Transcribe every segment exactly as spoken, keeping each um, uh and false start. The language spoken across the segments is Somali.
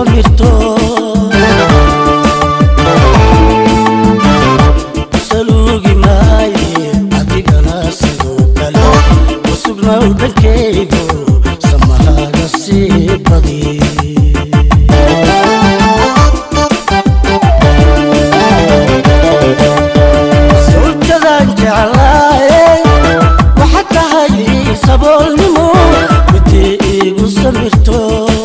samirto salugi maaye adigana sidoo kale usugnaw dhankaygo samahaaga sii badi sawirkadan jeclaaye waxaad tahay saboolnimo midii igu samirto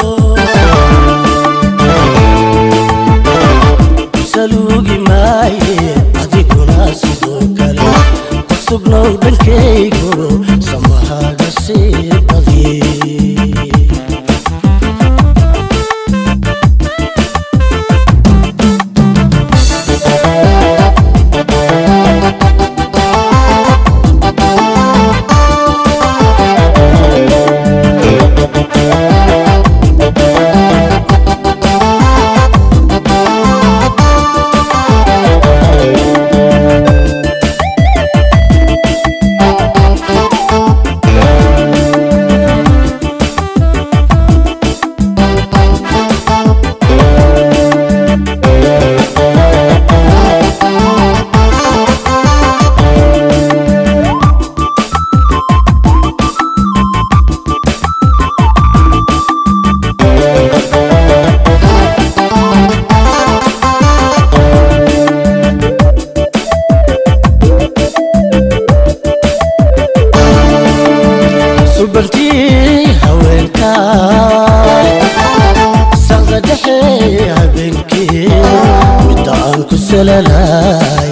salugi maaye adiguna sidoo kale usugnaw dhankaygo samahaaga sii badi subanti haweenka saqda dhexe habeenkii midda aan ku salalay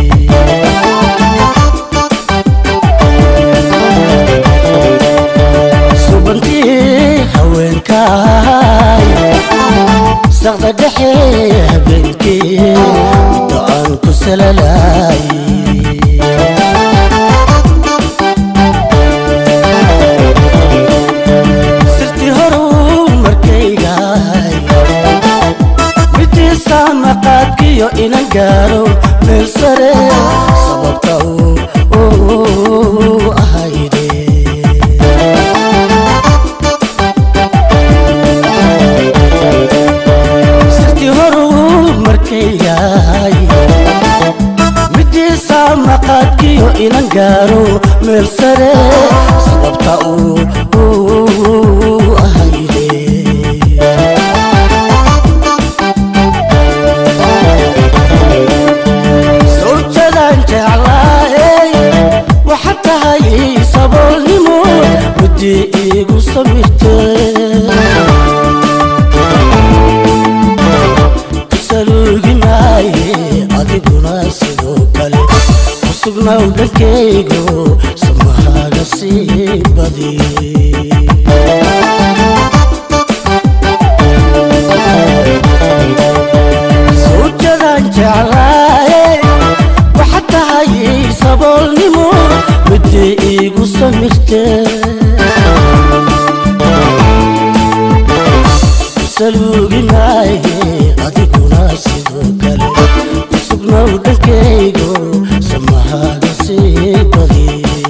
subanti haweenka saqda dhexe habeenkii midda aan ku salalay maqaadkiyo inan gaaro meel sare sababta uu ahayde sirtii horu markay yahay midiisa maqaadkiyo inan gaaro meel sare sababta uu ahayde saboolnimo midii igu samirte salugi maaye adiguna sidoo kale usugnaw dhankaygo samahaaga sii badi sawirkadan jeclaaye waxaad tahay saboolnimo midii igu samirte salugi maaye adiguna sidoo kale usugnaw dhankaygo samahaaga sii badi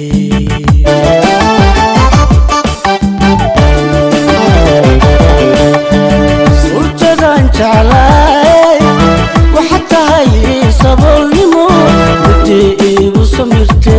sawirkadan jeclaaye waxaad tahay saboolnimo midii igu samirte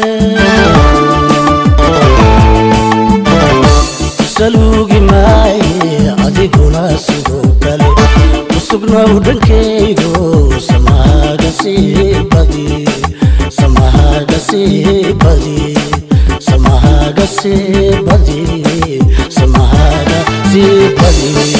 salugi maaye adiguna sidoo kale usugnaw dhankaygo samahaaga sii badi samahaaga sii badi samahaaga sii badi samahaaga sii badi